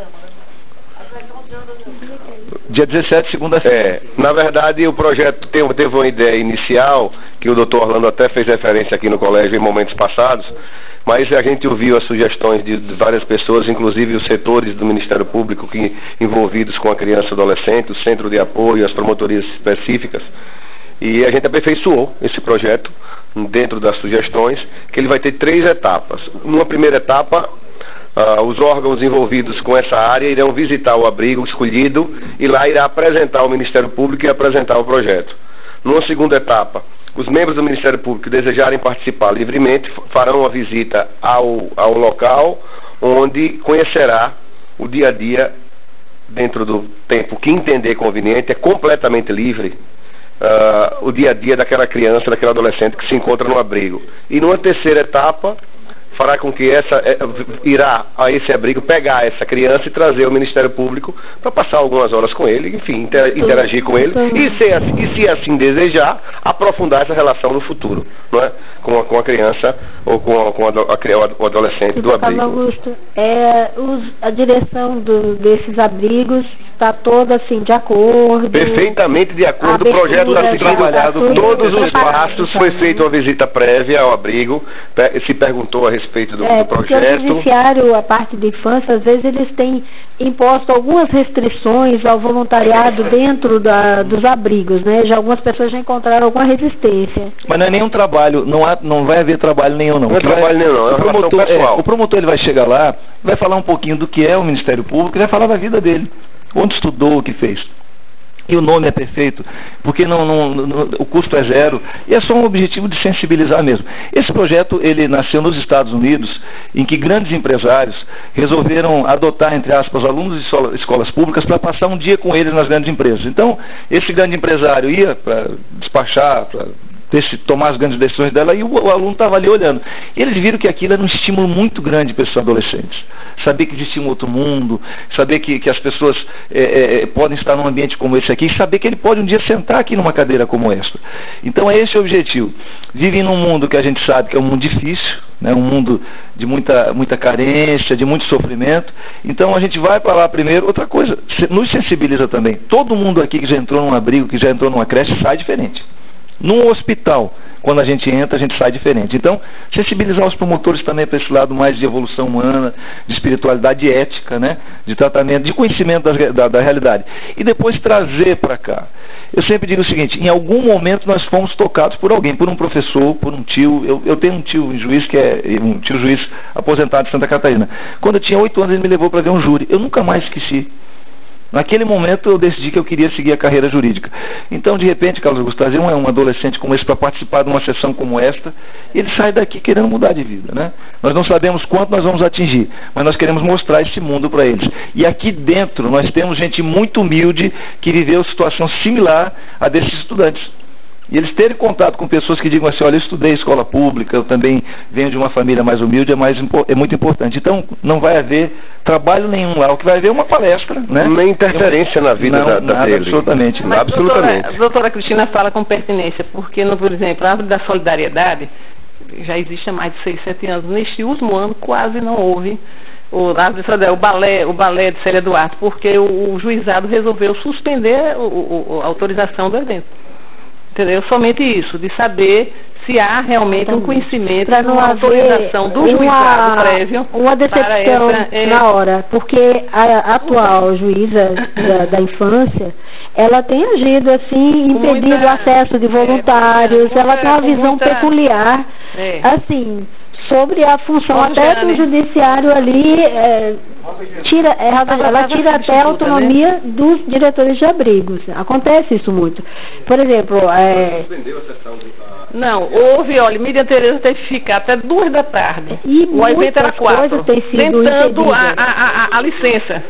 Dia 17, segunda-feira. Na verdade, o projeto teve uma ideia inicial, que o doutor Orlando até fez referência aqui no colégio em momentos passados, mas a gente ouviu as sugestões de várias pessoas, inclusive os setores do Ministério Público envolvidos com a criança e adolescente, o centro de apoio, as promotorias específicas, e a gente aperfeiçoou esse projeto dentro das sugestões, que ele vai ter 3 etapas. Numa primeira etapa, os órgãos envolvidos com essa área irão visitar o abrigo escolhido e lá irá apresentar ao Ministério Público e apresentar o projeto. Numa segunda etapa, os membros do Ministério Público que desejarem participar livremente farão a visita ao local, onde conhecerá o dia a dia dentro do tempo que entender conveniente, é completamente livre o dia a dia daquela criança, daquele adolescente que se encontra no abrigo. E numa terceira etapa, fará com que irá a esse abrigo pegar essa criança e trazer ao Ministério Público para passar algumas horas com ele, enfim, interagir com ele e se assim desejar, aprofundar essa relação no futuro, não é? Com a criança ou com o adolescente do abrigo. Augusto, a direção desses abrigos está toda assim de acordo. Perfeitamente de acordo. O projeto está sendo trabalhado, todos os passos. Foi feita uma visita prévia ao abrigo, se perguntou a respeito do projeto. Porque o judiciário, a parte de infância, às vezes eles têm imposto algumas restrições ao voluntariado dentro dos abrigos, né? Já algumas pessoas já encontraram alguma resistência. Mas não é nenhum trabalho, não vai haver trabalho nenhum, não. Não é trabalho nenhum, não. O promotor ele vai chegar lá, vai falar um pouquinho do que é o Ministério Público e vai falar da vida dele, onde estudou, o que fez. E o nome é perfeito, porque o custo é zero, e é só um objetivo de sensibilizar mesmo. Esse projeto, ele nasceu nos Estados Unidos, em que grandes empresários resolveram adotar, entre aspas, alunos de escolas públicas para passar um dia com eles nas grandes empresas. Então, esse grande empresário ia para despachar, para tomar as grandes decisões dela, e o aluno estava ali olhando. E eles viram que aquilo era um estímulo muito grande para esses adolescentes. Saber que existia um outro mundo, saber que as pessoas podem estar num ambiente como esse aqui, e saber que ele pode um dia sentar aqui numa cadeira como esta. Então é esse o objetivo. Vivem num mundo que a gente sabe que é um mundo difícil, né, um mundo de muita carência, de muito sofrimento. Então a gente vai para lá primeiro. Outra coisa, nos sensibiliza também. Todo mundo aqui que já entrou num abrigo, que já entrou numa creche, sai diferente. Num hospital, quando a gente entra, a gente sai diferente. Então, sensibilizar os promotores também para esse lado mais de evolução humana, de espiritualidade ética, né? De tratamento, de conhecimento da realidade. E depois trazer para cá. Eu sempre digo o seguinte, em algum momento nós fomos tocados por alguém, por um professor, por um tio. Eu tenho um tio juiz, que é um tio juiz aposentado de Santa Catarina. Quando eu tinha 8 anos, ele me levou para ver um júri. Eu nunca mais esqueci. Naquele momento eu decidi que eu queria seguir a carreira jurídica. Então, de repente, Carlos Augusto, trazer um adolescente como esse para participar de uma sessão como esta, e ele sai daqui querendo mudar de vida, né? Nós não sabemos quanto nós vamos atingir, mas nós queremos mostrar esse mundo para eles. E aqui dentro nós temos gente muito humilde que viveu situação similar a desses estudantes. E eles terem contato com pessoas que digam assim, olha, eu estudei escola pública, eu também venho de uma família mais humilde, é muito importante. Então, não vai haver trabalho nenhum lá, o que vai haver é uma palestra, né? Nem interferência na vida dele. Absolutamente. Mas, absolutamente. A doutora Cristina fala com pertinência, porque, por exemplo, a Árvore da Solidariedade já existe há mais de 6, 7 anos. Neste último ano, quase não houve o balé de Célia Duarte, porque o juizado resolveu suspender a autorização do evento. Entendeu? Somente isso, de saber se há realmente um conhecimento, uma autorização do juizado prévio. Uma decepção na hora, porque a atual juíza da infância, ela tem agido assim, impedindo o acesso de voluntários, ela tem uma visão peculiar, assim, sobre a função até do judiciário ali, ela tira até a autonomia dos diretores de abrigos. Acontece isso muito. Por exemplo, não, houve, olha, Miriam Tereza teve que ficar até 2 da tarde. E o evento era 4, tentando a licença.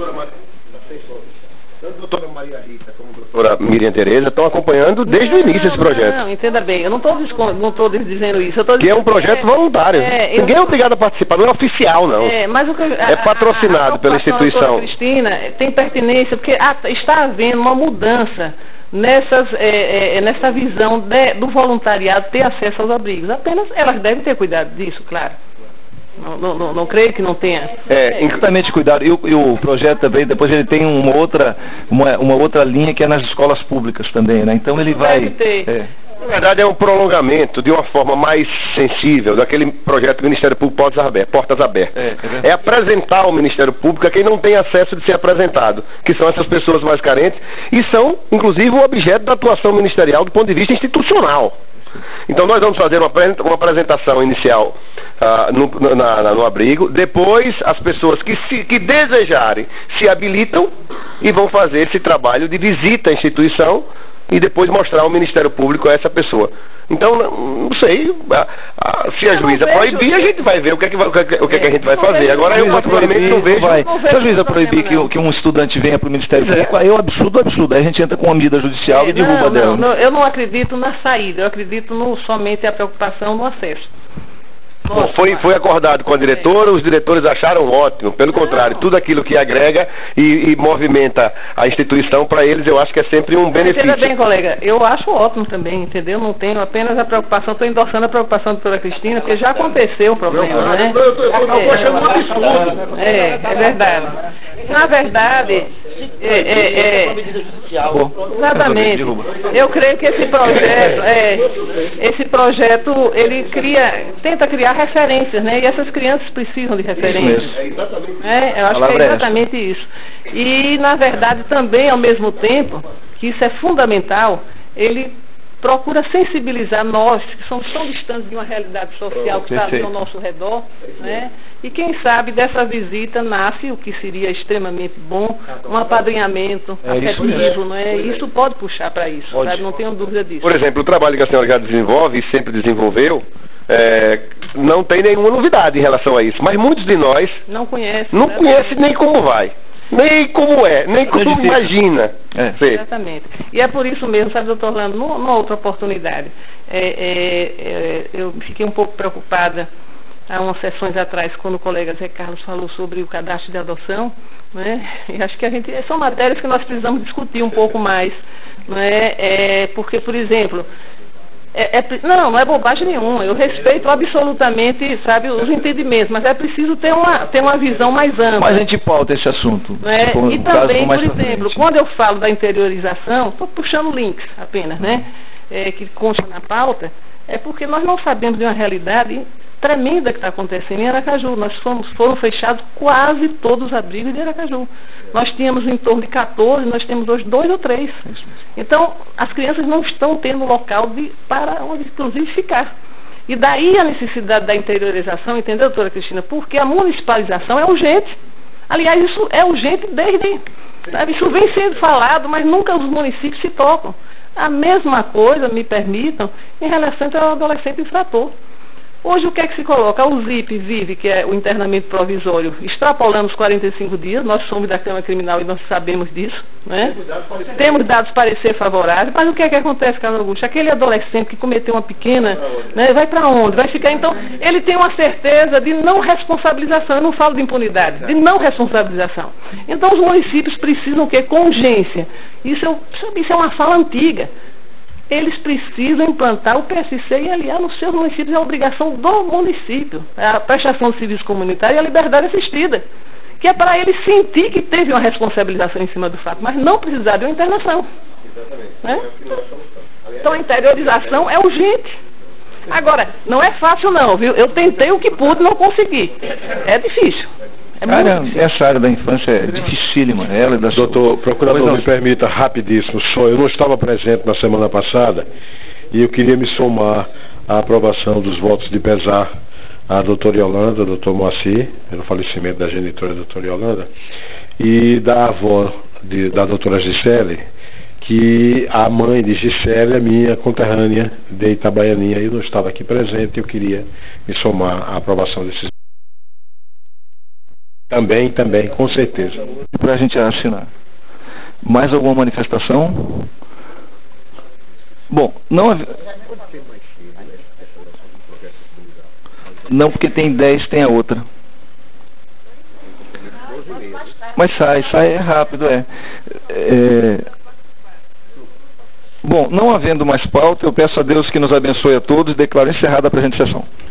Tanto a doutora Maria Rita como a doutora Miriam Tereza estão acompanhando desde o início esse projeto. Não, entenda bem, eu não estou dizendo isso. Que é um projeto voluntário. Ninguém é obrigado a participar, não é oficial, não. Mas é patrocinado pela instituição. Cristina tem pertinência, porque está havendo uma mudança nessa visão do voluntariado ter acesso aos abrigos. Apenas elas devem ter cuidado disso, claro. Não creio que não tenha. Exatamente cuidado. E o projeto também, depois ele tem uma outra linha que é nas escolas públicas também, né? Então ele vai... Na verdade é um prolongamento de uma forma mais sensível daquele projeto do Ministério Público Portas Abertas. É apresentar ao Ministério Público a quem não tem acesso de ser apresentado, que são essas pessoas mais carentes, e são, inclusive, o objeto da atuação ministerial do ponto de vista institucional. Então nós vamos fazer uma apresentação inicial no abrigo. Depois as pessoas que desejarem se habilitam e vão fazer esse trabalho de visita à instituição e depois mostrar ao Ministério Público a essa pessoa. Então, não sei, se a juíza proibir, a gente vai ver o que é que a gente vai fazer. Agora eu particularmente não vejo. Se a juíza proibir que um estudante venha para o Ministério Público, aí é um absurdo. Aí a gente entra com uma medida judicial e derruba dela. Eu não acredito na saída, eu acredito somente a preocupação no acesso. Foi acordado com a diretora, os diretores acharam ótimo, pelo contrário, tudo aquilo que agrega e movimenta a instituição, para eles eu acho que é sempre um benefício. Entenda bem, colega, eu acho ótimo também, entendeu? Não tenho apenas a preocupação, estou endossando a preocupação da doutora Cristina, porque já aconteceu o problema, né? Eu estou achando um absurdo. É verdade. Na verdade, exatamente. Eu creio que esse projeto, ele tenta criar referências, né? E essas crianças precisam de referências. Eu acho que é exatamente isso. E, na verdade, também, ao mesmo tempo, que isso é fundamental, ele procura sensibilizar nós, que somos tão distantes de uma realidade social que está ali ao nosso redor, né? E quem sabe dessa visita nasce o que seria extremamente bom, um apadrinhamento afetivo, não é? Isso pode puxar para isso, sabe? Não tenho dúvida disso. Por exemplo, o trabalho que a senhora já desenvolve e sempre desenvolveu, não tem nenhuma novidade em relação a isso, mas muitos de nós não conhecem nem como vai. Nem como nem como imagina. Exatamente. E é por isso mesmo, sabe, doutor Orlando, numa outra oportunidade, eu fiquei um pouco preocupada há umas sessões atrás, quando o colega Zé Carlos falou sobre o cadastro de adoção, né? E acho que são matérias que nós precisamos discutir um pouco mais, né? Porque, por exemplo, não é bobagem nenhuma, eu respeito absolutamente, sabe, os entendimentos, mas é preciso ter uma visão mais ampla. Mas a gente pauta esse assunto. E também, por exemplo, quando eu falo da interiorização, estou puxando links apenas, né, que consta na pauta, é porque nós não sabemos de uma realidade tremenda que está acontecendo em Aracaju. Foram fechados quase todos os abrigos de Aracaju. Nós tínhamos em torno de 14, nós temos hoje 2 ou 3. Então, as crianças não estão tendo local para onde, inclusive, ficar. E daí a necessidade da interiorização, entendeu, doutora Cristina? Porque a municipalização é urgente. Aliás, isso é urgente sabe, isso vem sendo falado, mas nunca os municípios se tocam. A mesma coisa, me permitam, em relação ao adolescente infrator. Hoje o que é que se coloca? O ZIP-VIVE, que é o internamento provisório, extrapolamos 45 dias, nós somos da Câmara Criminal e nós sabemos disso, né? Temos dados parecer favoráveis, mas o que é que acontece, Carlos Augusto? Aquele adolescente que cometeu uma pequena, né, vai para onde? Vai ficar, então, ele tem uma certeza de não responsabilização, eu não falo de impunidade, de não responsabilização. Então os municípios precisam o quê? Com urgência. Isso é uma fala antiga. Eles precisam implantar o PSC e aliar nos seus municípios, é a obrigação do município, a prestação de serviço comunitário e a liberdade assistida, que é para ele sentir que teve uma responsabilização em cima do fato, mas não precisar de uma internação. Né? Então a interiorização é urgente. Agora, não é fácil não, viu? Eu tentei o que pude, não consegui. É difícil. Essa área da infância é dificílima. Doutor procurador, me permita rapidíssimo, eu não estava presente na semana passada e eu queria me somar à aprovação dos votos de pesar à doutora Yolanda, doutor Moacir, pelo falecimento da genitora doutora Yolanda, e da avó da doutora Gisele, que a mãe de Gisele é minha conterrânea de Itabaianinha, e eu não estava aqui presente, eu queria me somar à aprovação desses. Também, com certeza. Para a gente assinar. Mais alguma manifestação? Bom, não, porque tem 10, tem a outra. Mas sai rápido, Bom, não havendo mais pauta, eu peço a Deus que nos abençoe a todos e declaro encerrada a presente sessão.